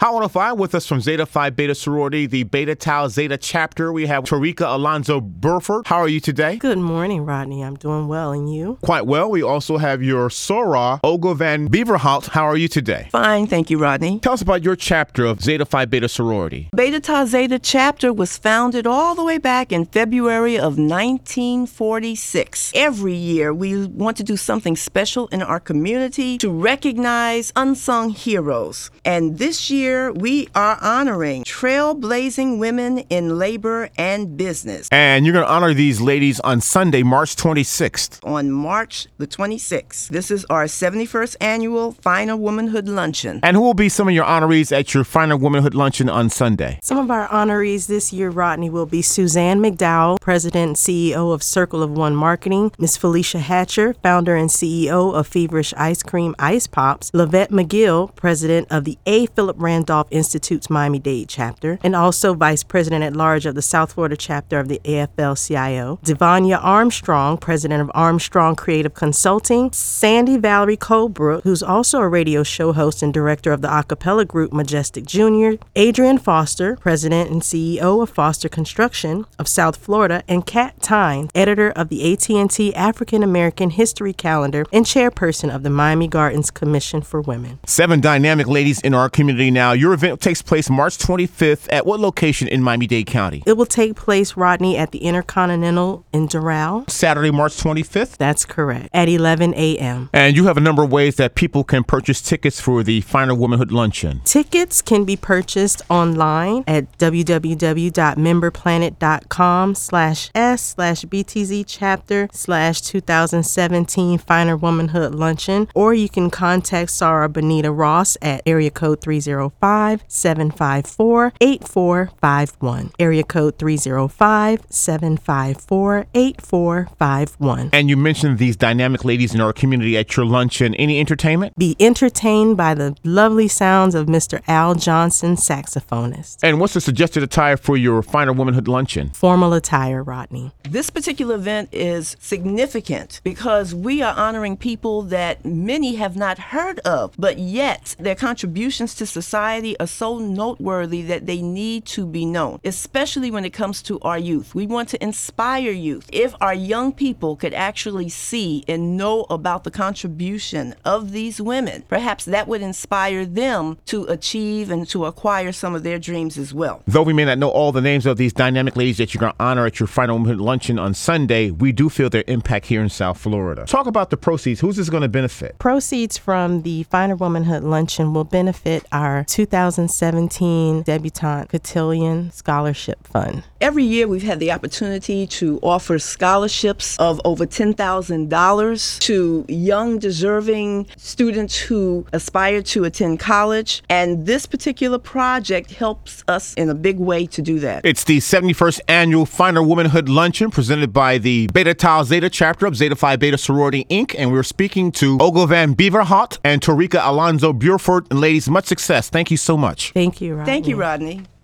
Hot 105 with us from Zeta Phi Beta Sorority, the Beta Tau Zeta chapter. We have Tarika Alonzo Burford. How are you today? Good morning, Rodney. I'm doing well, and you? Quite well. We also have your Soror, Olga Van Beverhout. How are you today? Fine, thank you, Rodney. Tell us about your chapter of Zeta Phi Beta Sorority. Beta Tau Zeta chapter was founded all the way back in February of 1946. Every year, we want to do something special in our community to recognize unsung heroes. And this year, we are honoring trailblazing women in labor and business. And you're going to honor these ladies on Sunday, March 26th. On March the 26th. This is our 71st annual Finer Womanhood Luncheon. And who will be some of your honorees at your Finer Womanhood Luncheon on Sunday? Some of our honorees this year, Rodney, will be Suzanne McDowell, President and CEO of Circle of One Marketing, Miss Felicia Hatcher, Founder and CEO of Feverish Ice Cream Ice Pops, Lavette McGill, President of the A. Philip Randolph Institute's Miami-Dade chapter, and also Vice President at Large of the South Florida chapter of the AFL-CIO, Devanya Armstrong, President of Armstrong Creative Consulting, Sandy Valerie Colebrook, who's also a radio show host and director of the a cappella group Majestic Jr., Adrian Foster, President and CEO of Foster Construction of South Florida, and Kat Tynes, editor of the AT&T African American History Calendar and chairperson of the Miami Gardens Commission for Women. 7 dynamic ladies in our community now. Your event takes place March 25th at what location in Miami-Dade County? It will take place, Rodney, at the Intercontinental in Doral. Saturday, March 25th? That's correct, at 11 a.m. And you have a number of ways that people can purchase tickets for the Finer Womanhood Luncheon. Tickets can be purchased online at www.memberplanet.com/s/BTZ chapter/2017 Finer Womanhood Luncheon, or you can contact Sarah Benita Ross at area code 305-754-8451. Area code 305-754-8451. And you mentioned these dynamic ladies in our community at your luncheon. Any entertainment? Be entertained by the lovely sounds of Mr. Al Johnson, saxophonist. And what's the suggested attire for your Finer Womanhood Luncheon? Formal attire, Rodney. This particular event is significant because we are honoring people that many have not heard of, but yet their contributions to society are so noteworthy that they need to be known, especially when it comes to our youth. We want to inspire youth. If our young people could actually see and know about the contribution of these women, perhaps that would inspire them to achieve and to acquire some of their dreams as well. Though we may not know all the names of these dynamic ladies that you're going to honor at your Finer Womanhood Luncheon on Sunday, we do feel their impact here in South Florida. Talk about the proceeds. Who's this going to benefit? Proceeds from the Finer Womanhood Luncheon will benefit our 2017 Debutante Cotillion Scholarship Fund. Every year we've had the opportunity to offer scholarships of over $10,000 to young, deserving students who aspire to attend college. And this particular project helps us in a big way to do that. It's the 71st Annual Finer Womanhood Luncheon presented by the Beta Tau Zeta chapter of Zeta Phi Beta Sorority, Inc. And we're speaking to Olga Van Beverhout and Tarika Alonzo Burford. And ladies, much success. Thank you so much. Thank you, Rodney. Thank you, Rodney.